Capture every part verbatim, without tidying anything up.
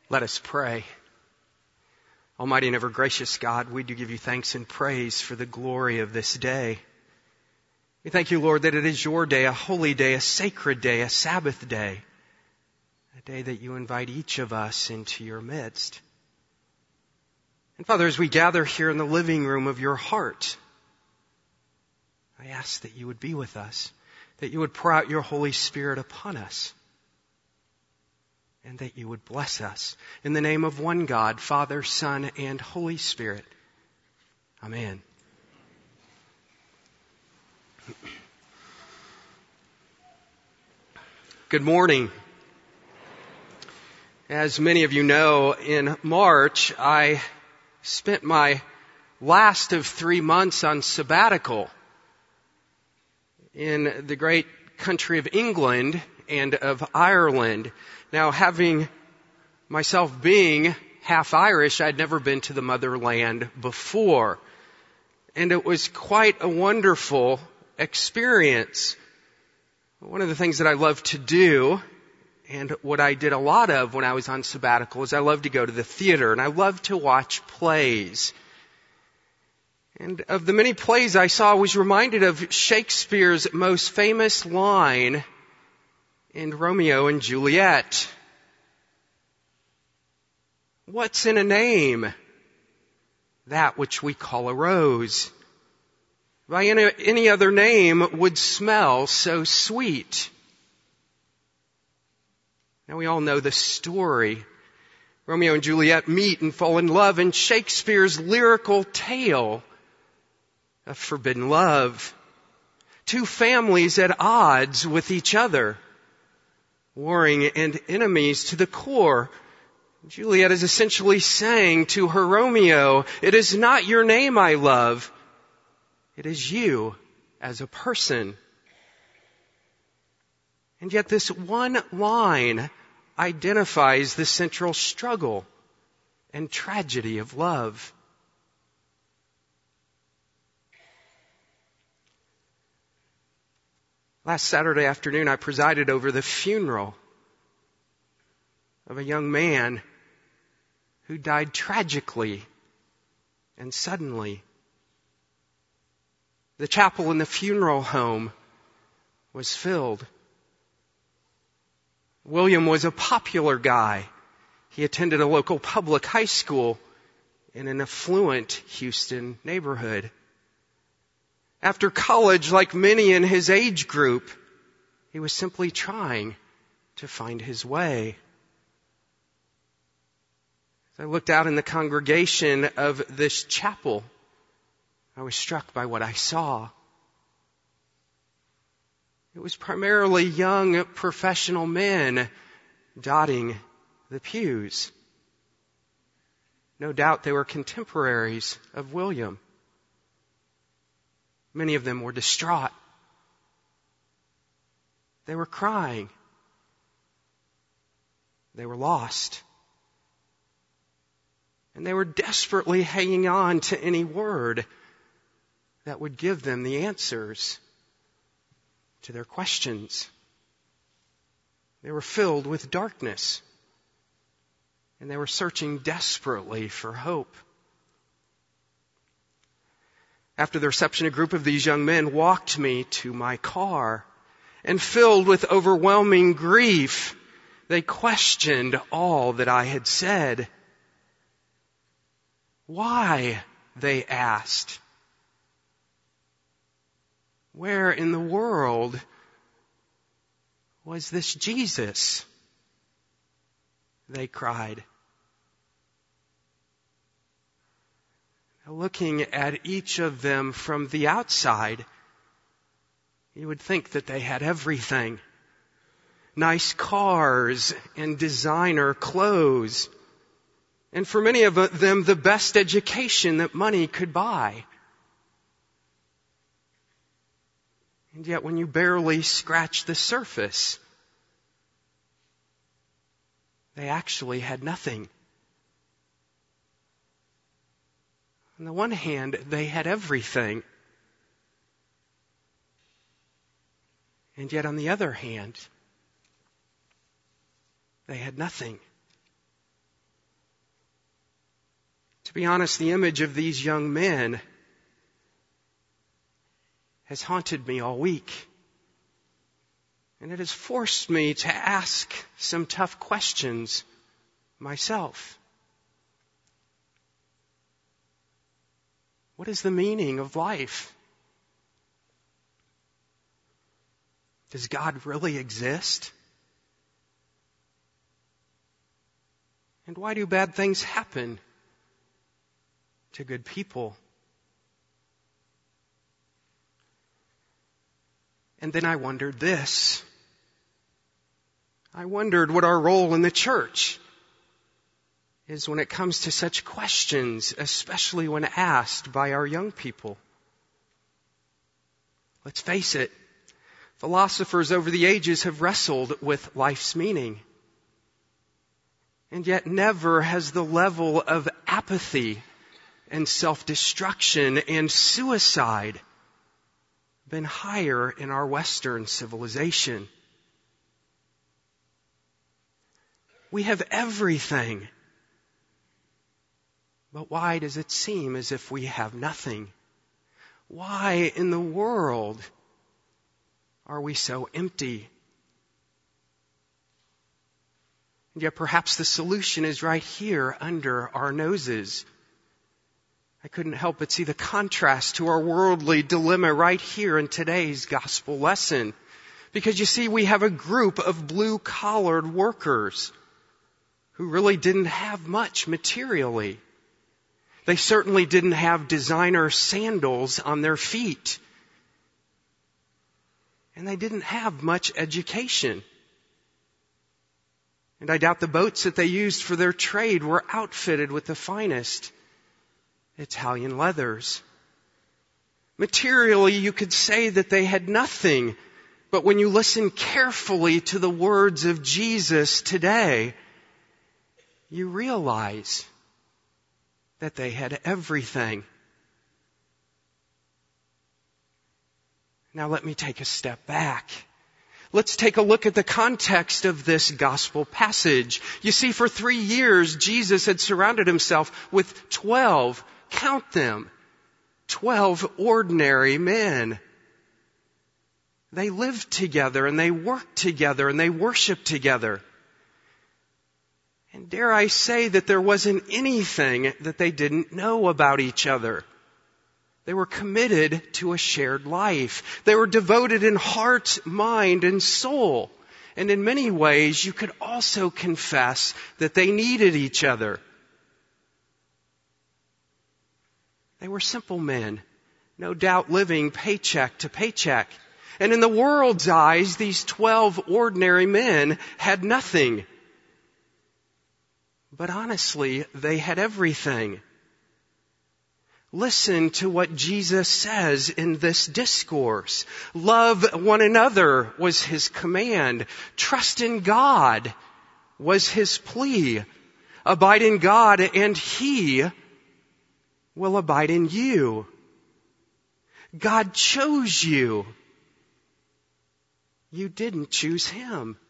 Let us pray. Almighty and ever gracious God, we do give you thanks and praise for the glory of this day. We thank you, Lord, that it is your day, a holy day, a sacred day, a Sabbath day, a day that you invite each of us into your midst. And Father, as we gather here in the living room of your heart, I ask that you would be with us, that you would pour out your Holy Spirit upon us, and that you would bless us. In the name of one God, Father, Son, and Holy Spirit. Amen. Good morning. As many of you know, in March, I spent my last of three months on sabbatical in the great country of England and of Ireland. Now, having myself being half Irish, I'd never been to the motherland before. And it was quite a wonderful experience. One of the things that I love to do, and what I did a lot of when I was on sabbatical, is I love to go to the theater, and I love to watch plays. And of the many plays I saw, I was reminded of Shakespeare's most famous line in Romeo and Juliet. What's in a name? That which we call a rose. By any, any other name would smell so sweet. Now we all know the story. Romeo and Juliet meet and fall in love in Shakespeare's lyrical tale of forbidden love. Two families at odds with each other, warring and enemies to the core. Juliet is essentially saying to her Romeo, it is not your name I love, it is you as a person. And yet this one line identifies the central struggle and tragedy of love. Last Saturday afternoon, I presided over the funeral of a young man who died tragically and suddenly. The chapel in the funeral home was filled. William was a popular guy. He attended a local public high school in an affluent Houston neighborhood. After college, like many in his age group, he was simply trying to find his way. As I looked out in the congregation of this chapel, I was struck by what I saw. It was primarily young professional men dotting the pews. No doubt they were contemporaries of William. Many of them were distraught. They were crying. They were lost. And they were desperately hanging on to any word that would give them the answers to their questions. They were filled with darkness. And they were searching desperately for hope. After the reception, a group of these young men walked me to my car, and filled with overwhelming grief, they questioned all that I had said. Why? They asked. Where in the world was this Jesus? They cried. Looking at each of them from the outside, you would think that they had everything. Nice cars and designer clothes. And for many of them, the best education that money could buy. And yet when you barely scratch the surface, they actually had nothing. On the one hand, they had everything. And yet on the other hand, they had nothing. To be honest, the image of these young men has haunted me all week. And it has forced me to ask some tough questions myself. What is the meaning of life? Does God really exist? And why do bad things happen to good people? And then I wondered this. I wondered what our role in the church is when it comes to such questions, especially when asked by our young people. Let's face it, philosophers over the ages have wrestled with life's meaning. And yet never has the level of apathy and self-destruction and suicide been higher in our Western civilization. We have everything. But why does it seem as if we have nothing? Why in the world are we so empty? And yet perhaps the solution is right here under our noses. I couldn't help but see the contrast to our worldly dilemma right here in today's gospel lesson. Because you see, we have a group of blue-collared workers who really didn't have much materially. They certainly didn't have designer sandals on their feet. And they didn't have much education. And I doubt the boats that they used for their trade were outfitted with the finest Italian leathers. Materially, you could say that they had nothing. But when you listen carefully to the words of Jesus today, you realize that they had everything. Now let me take a step back. Let's take a look at the context of this gospel passage. You see, for three years, Jesus had surrounded himself with twelve, count them, twelve ordinary men. They lived together and they worked together and they worshiped together. And dare I say that there wasn't anything that they didn't know about each other. They were committed to a shared life. They were devoted in heart, mind, and soul. And in many ways, you could also confess that they needed each other. They were simple men, no doubt living paycheck to paycheck. And in the world's eyes, these twelve ordinary men had nothing. But honestly, they had everything. Listen to what Jesus says in this discourse. Love one another was his command. Trust in God was his plea. Abide in God and he will abide in you. God chose you. You didn't choose him.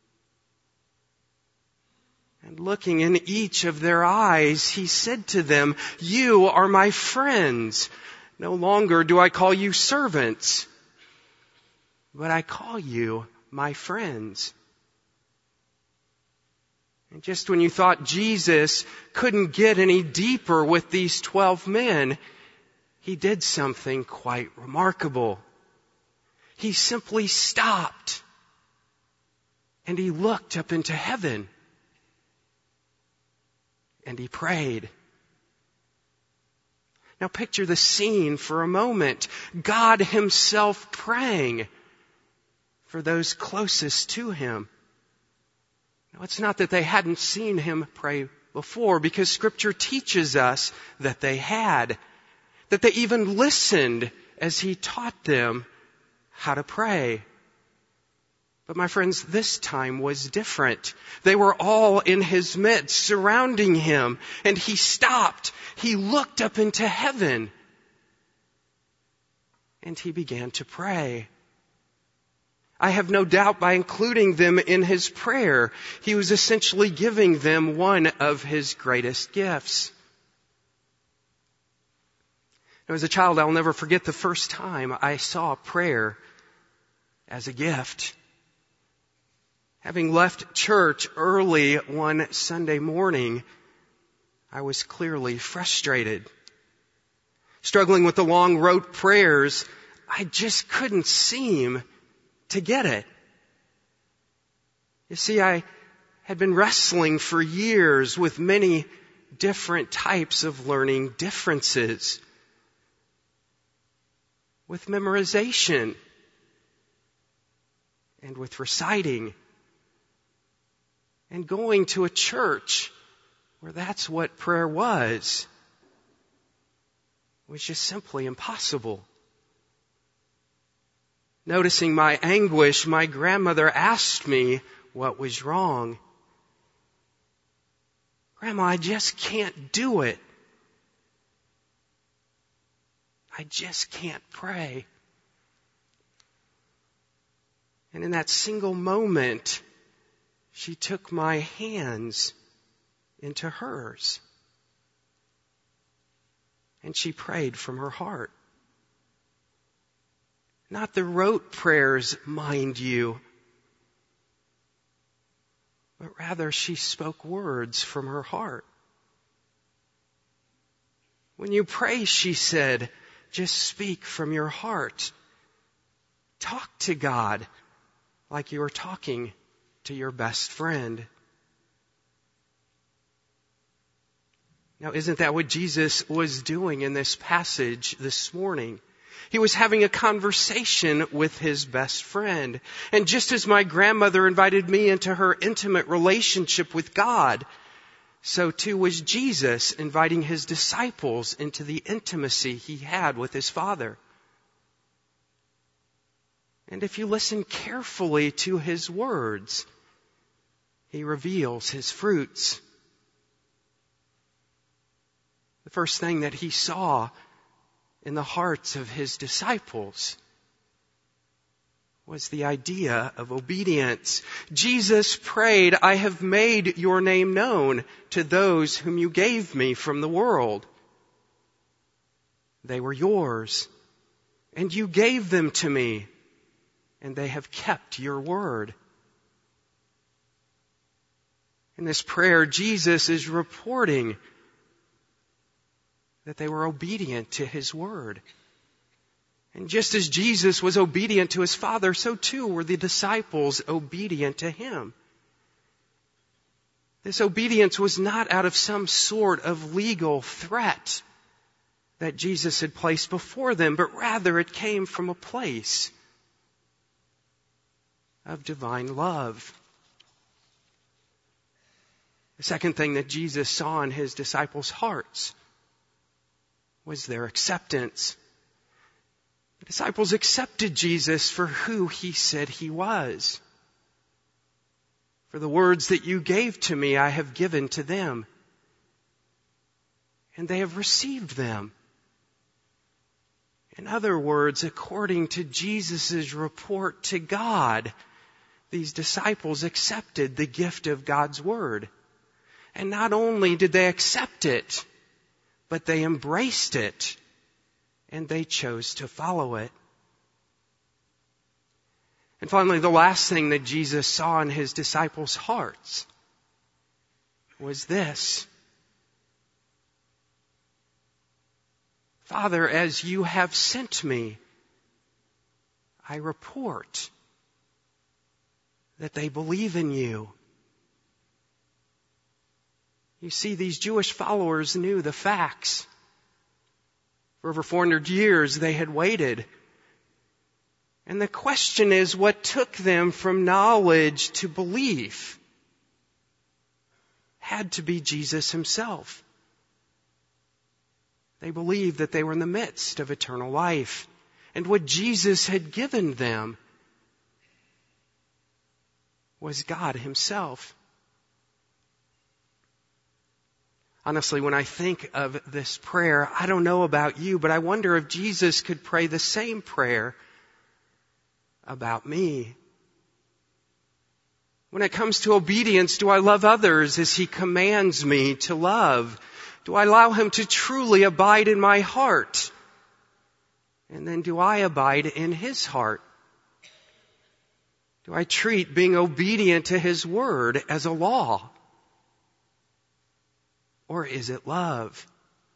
And looking in each of their eyes, he said to them, you are my friends. No longer do I call you servants, but I call you my friends. And just when you thought Jesus couldn't get any deeper with these twelve men, he did something quite remarkable. He simply stopped and he looked up into heaven. And he prayed. Now picture the scene for a moment. God himself praying for those closest to him. Now it's not that they hadn't seen him pray before, because Scripture teaches us that they had. That they even listened as he taught them how to pray. But my friends, this time was different. They were all in his midst, surrounding him, and he stopped. He looked up into heaven, and he began to pray. I have no doubt by including them in his prayer, he was essentially giving them one of his greatest gifts. Now, as a child, I'll never forget the first time I saw prayer as a gift. Having left church early one Sunday morning, I was clearly frustrated. Struggling with the long rote prayers, I just couldn't seem to get it. You see, I had been wrestling for years with many different types of learning differences. With memorization and with reciting and going to a church where that's what prayer was was just simply impossible. Noticing my anguish, my grandmother asked me what was wrong. Grandma, I just can't do it. I just can't pray. And in that single moment, she took my hands into hers. And she prayed from her heart. Not the rote prayers, mind you, but rather she spoke words from her heart. When you pray, she said, just speak from your heart. Talk to God like you are talking to your best friend. Now, isn't that what Jesus was doing in this passage this morning? He was having a conversation with his best friend. And just as my grandmother invited me into her intimate relationship with God, so too was Jesus inviting his disciples into the intimacy he had with his Father. And if you listen carefully to his words, he reveals his fruits. The first thing that he saw in the hearts of his disciples was the idea of obedience. Jesus prayed, I have made your name known to those whom you gave me from the world. They were yours, and you gave them to me, and they have kept your word. In this prayer, Jesus is reporting that they were obedient to his word. And just as Jesus was obedient to his Father, so too were the disciples obedient to him. This obedience was not out of some sort of legal threat that Jesus had placed before them, but rather it came from a place of divine love. The second thing that Jesus saw in his disciples' hearts was their acceptance. The disciples accepted Jesus for who he said he was. For the words that you gave to me, I have given to them. And they have received them. In other words, according to Jesus' report to God, these disciples accepted the gift of God's word. And not only did they accept it, but they embraced it, and they chose to follow it. And finally, the last thing that Jesus saw in his disciples' hearts was this. Father, as you have sent me, I report that they believe in you. You see, these Jewish followers knew the facts. For over four hundred years, they had waited. And the question is, what took them from knowledge to belief? Had to be Jesus himself. They believed that they were in the midst of eternal life. And what Jesus had given them was God himself. Honestly, when I think of this prayer, I don't know about you, but I wonder if Jesus could pray the same prayer about me. When it comes to obedience, do I love others as he commands me to love? Do I allow him to truly abide in my heart And then do I abide in His heart? Do I treat being obedient to His word as a law? Or is it love?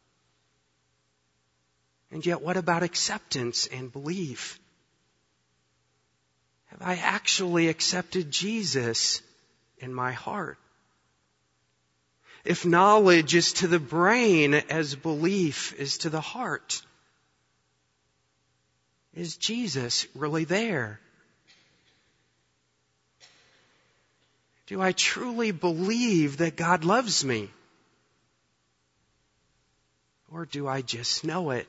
And yet, what about acceptance and belief? Have I actually accepted Jesus in my heart? If knowledge is to the brain as belief is to the heart, is Jesus really there? Do I truly believe that God loves me? Or do I just know it?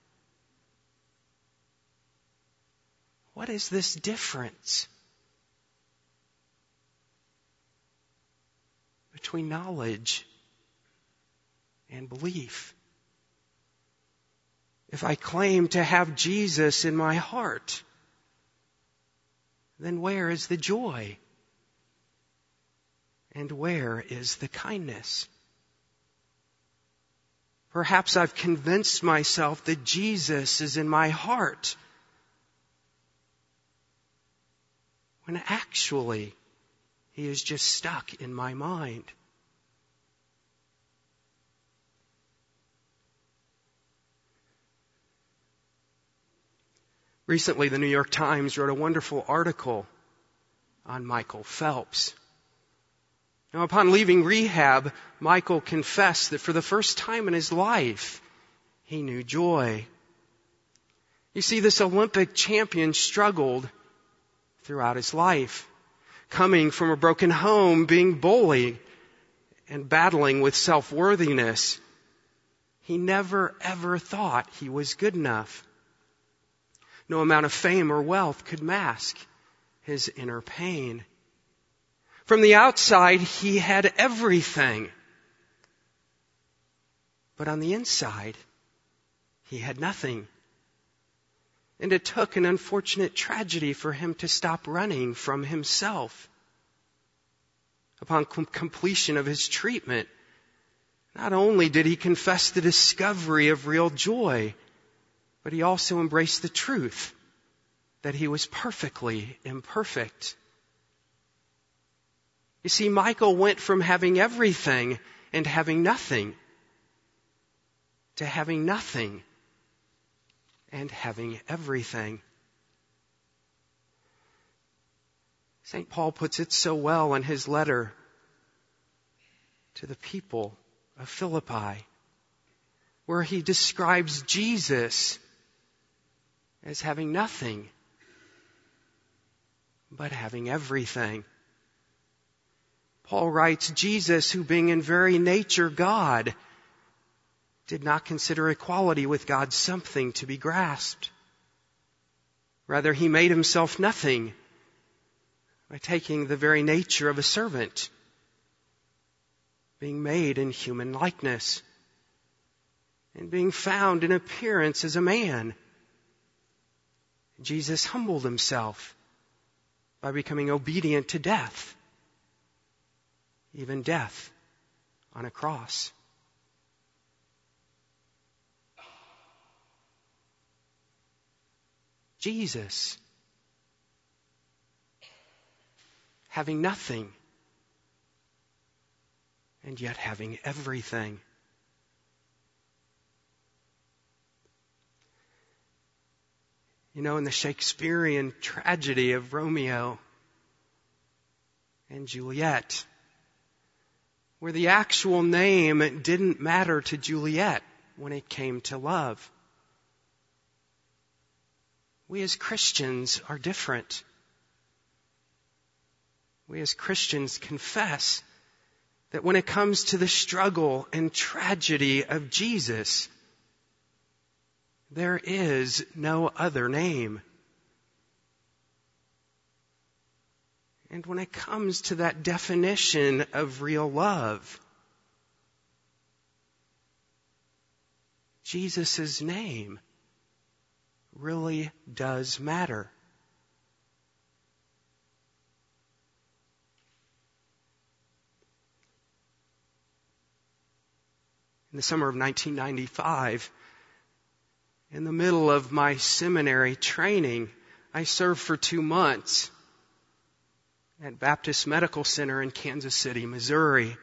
What is this difference between knowledge and belief? If I claim to have Jesus in my heart, then where is the joy? And where is the kindness? Perhaps I've convinced myself that Jesus is in my heart, when actually He is just stuck in my mind. Recently, the New York Times wrote a wonderful article on Michael Phelps. Now, upon leaving rehab, Michael confessed that for the first time in his life, he knew joy. You see, this Olympic champion struggled throughout his life, coming from a broken home, being bullied, and battling with self-worthiness. He never, ever thought he was good enough. No amount of fame or wealth could mask his inner pain. From the outside, he had everything. But on the inside, he had nothing. And it took an unfortunate tragedy for him to stop running from himself. Upon com- completion of his treatment, not only did he confess the discovery of real joy, but he also embraced the truth that he was perfectly imperfect. You see, Michael went from having everything and having nothing to having nothing and having everything. Saint Paul puts it so well in his letter to the people of Philippi, where he describes Jesus as having nothing, but having everything. Paul writes, Jesus, who being in very nature God, did not consider equality with God something to be grasped. Rather, he made himself nothing by taking the very nature of a servant, being made in human likeness, and being found in appearance as a man. Jesus humbled himself by becoming obedient to death, even death on a cross. Jesus, having nothing and yet having everything. You know, in the Shakespearean tragedy of Romeo and Juliet, where the actual name didn't matter to Juliet when it came to love. We as Christians are different. We as Christians confess that when it comes to the struggle and tragedy of Jesus, there is no other name. And when it comes to that definition of real love, Jesus' name really does matter. In the summer of nineteen ninety-five, in the middle of my seminary training. I served for two months at Baptist Medical Center in Kansas City, Missouri.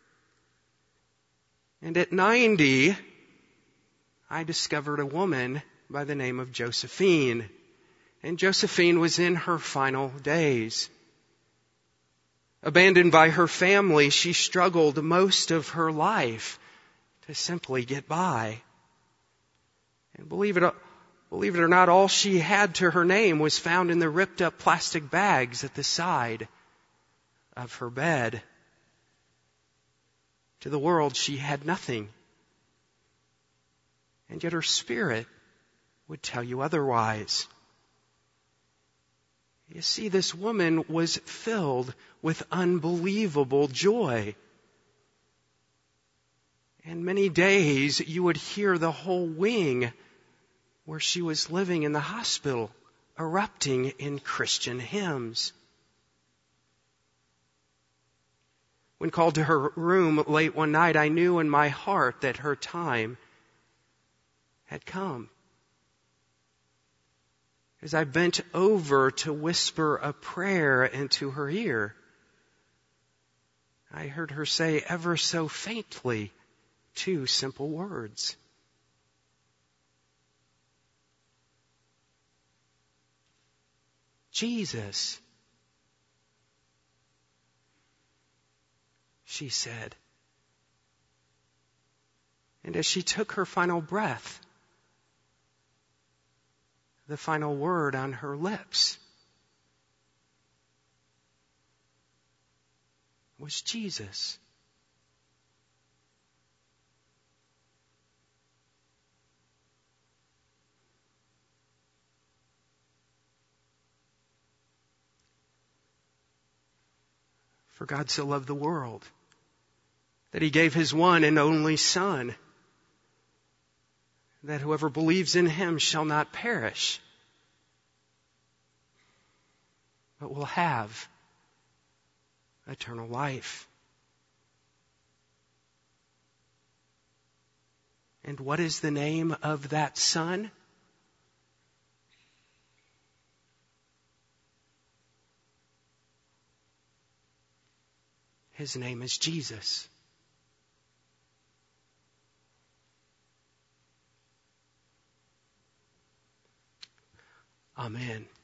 And at ninety, I discovered a woman by the name of Josephine. And Josephine was in her final days. Abandoned by her family, she struggled most of her life to simply get by. And believe it, believe it or not, all she had to her name was found in the ripped up plastic bags at the side of her bed. To the world, she had nothing. And yet her spirit would tell you otherwise. You see, this woman was filled with unbelievable joy. And many days you would hear the whole wing where she was living in the hospital erupting in Christian hymns. When called to her room late one night, I knew in my heart that her time had come. As I bent over to whisper a prayer into her ear, I heard her say ever so faintly two simple words. Jesus, she said. And as she took her final breath, the final word on her lips was Jesus. For God so loved the world that He gave His one and only Son, that whoever believes in Him shall not perish, but will have eternal life. And what is the name of that Son? His name is Jesus. Amen.